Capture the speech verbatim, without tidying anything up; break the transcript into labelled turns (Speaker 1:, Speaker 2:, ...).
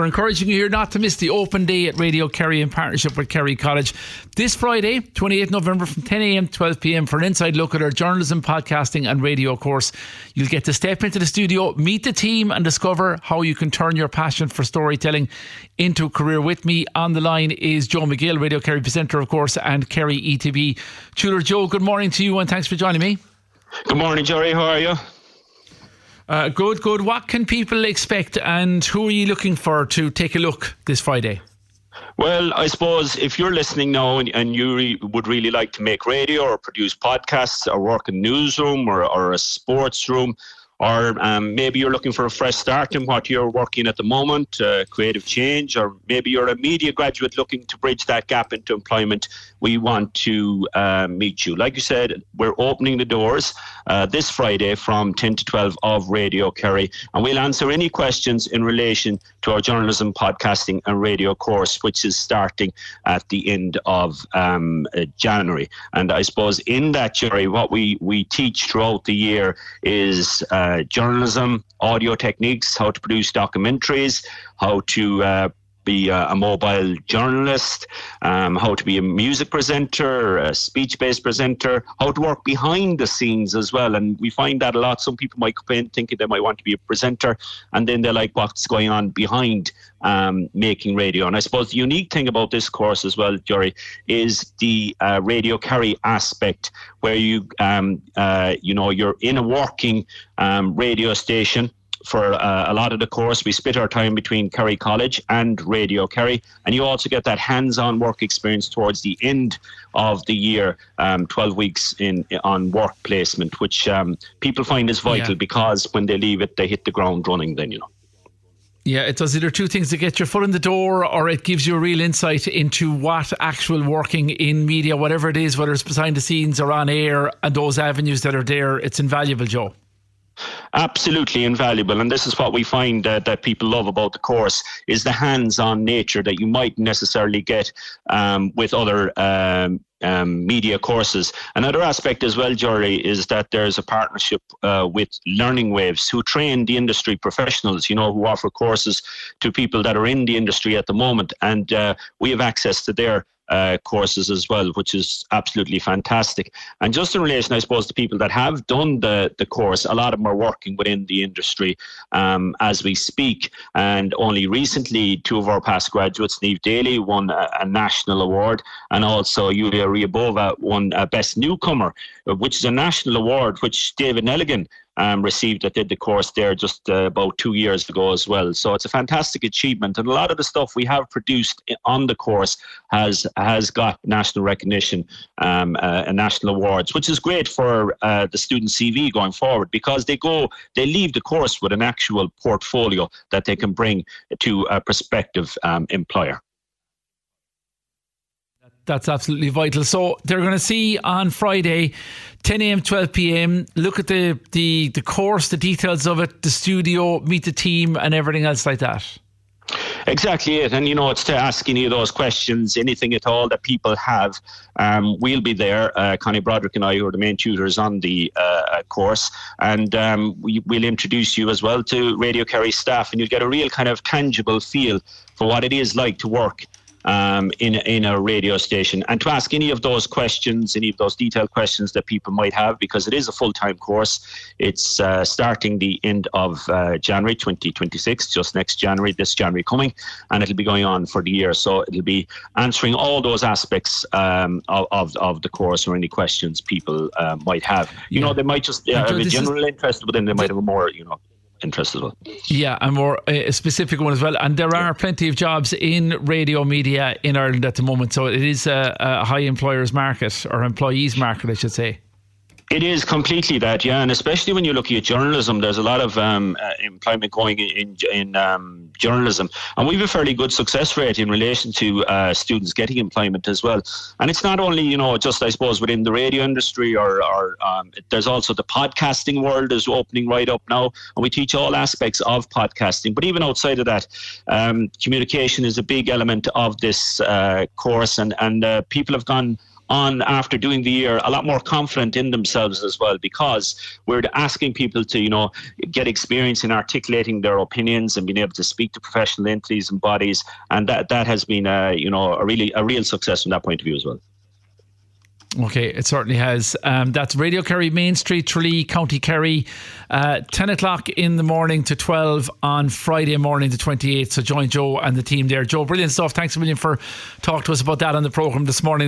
Speaker 1: we're encouraging you here not to miss the open day at Radio Kerry in partnership with Kerry College this Friday, twenty-eighth of November from ten a.m. to twelve p.m. for an inside look at our journalism, podcasting and radio course. You'll get to step into the studio, meet the team and discover how you can turn your passion for storytelling into a career. With me on the line is Joe McGill, Radio Kerry presenter, of course, and Kerry E T V tutor. Joe, good morning to you and thanks for joining me.
Speaker 2: Good morning, Jerry. How are you?
Speaker 1: Uh, good, good. What can people expect and who are you looking for to take a look this Friday?
Speaker 2: Well, I suppose if you're listening now and, and you re- would really like to make radio or produce podcasts or work in a newsroom or, or a sports room, or um, maybe you're looking for a fresh start in what you're working at the moment, uh, creative change, or maybe you're a media graduate looking to bridge that gap into employment, we want to uh, meet you. Like you said, we're opening the doors uh, this Friday from ten to twelve of Radio Kerry, and we'll answer any questions in relation to our journalism, podcasting and radio course, which is starting at the end of um, uh, January. And I suppose in that, Jerry, what we, we teach throughout the year is uh, journalism, audio techniques, how to produce documentaries, how to uh, be a, a mobile journalist, um, how to be a music presenter, a speech-based presenter, how to work behind the scenes as well. And we find that a lot. Some people might come in thinking they might want to be a presenter, and then they're like, what's going on behind um, making radio? And I suppose the unique thing about this course as well, Jory, is the uh, Radio Kerry aspect, where you, um, uh, you know, you're in a working um, radio station. For uh, a lot of the course, we split our time between Kerry College and Radio Kerry, and you also get that hands-on work experience towards the end of the year, um, twelve weeks in on work placement, which um, people find is vital yeah. because when they leave it, they hit the ground running then, you know.
Speaker 1: Yeah, it does either two things: to get your foot in the door, or it gives you a real insight into what actual working in media, whatever it is, whether it's behind the scenes or on air, and those avenues that are there. It's invaluable, Joe.
Speaker 2: Absolutely invaluable, and this is what we find uh, that people love about the course, is the hands-on nature that you might necessarily get um, with other um, um, media courses. Another aspect as well, Jory, is that there's a partnership uh, with Learning Waves, who train the industry professionals, you know, who offer courses to people that are in the industry at the moment, and uh, we have access to their Uh, courses as well, which is absolutely fantastic. And just in relation, I suppose, to people that have done the, the course, a lot of them are working within the industry um, as we speak. And only recently, two of our past graduates, Niamh Daly, won a, a national award, and also Yulia Ryabova won a Best Newcomer, which is a national award which David Nelligan Um, received that did the course there just uh, about two years ago as well. So it's a fantastic achievement, and a lot of the stuff we have produced on the course has has got national recognition um, uh, and national awards, which is great for uh, the student C V going forward, because they go they leave the course with an actual portfolio that they can bring to a prospective um, employer.
Speaker 1: That's absolutely vital. So they're going to see on Friday, ten a.m, twelve p.m. Look at the, the, the course, the details of it, the studio, meet the team and everything else like that.
Speaker 2: Exactly it. And, you know, it's to ask any of those questions, anything at all that people have. Um, we'll be there. Uh, Connie Broderick and I, who are the main tutors on the uh, course. And um, we, we'll introduce you as well to Radio Kerry staff, and you'll get a real kind of tangible feel for what it is like to work Um, in in a radio station, and to ask any of those questions, any of those detailed questions that people might have, because it is a full-time course. It's uh, starting the end of uh, January twenty twenty-six, just next January, this January coming, and it'll be going on for the year. So it'll be answering all those aspects um, of, of of the course, or any questions people uh, might have. You yeah. know, they might just uh, have a general is- interest, but then they might have a more, you know, interest as well.
Speaker 1: Yeah, and more a specific one as well. And there are plenty of jobs in radio media in Ireland at the moment, so it is a, a high employers market, or employees market, I should say.
Speaker 2: It is completely that, yeah, and especially when you're looking at journalism, there's a lot of um, uh, employment going in in, in um, journalism, and we have a fairly good success rate in relation to uh, students getting employment as well. And it's not only, you know, just I suppose within the radio industry, or, or um, there's also the podcasting world is opening right up now, and we teach all aspects of podcasting. But even outside of that, um, communication is a big element of this uh, course, and and uh, people have gone on after doing the year a lot more confident in themselves as well, because we're asking people to, you know, get experience in articulating their opinions and being able to speak to professional entities and bodies, and that that has been a, you know, a really a real success from that point of view as well.
Speaker 1: Okay, it certainly has. Um, that's Radio Kerry, Main Street, Tralee, County Kerry, uh, ten o'clock in the morning to twelve on Friday morning the twenty-eighth. So join Joe and the team there. Joe, brilliant stuff. Thanks a million for talking to us about that on the programme this morning.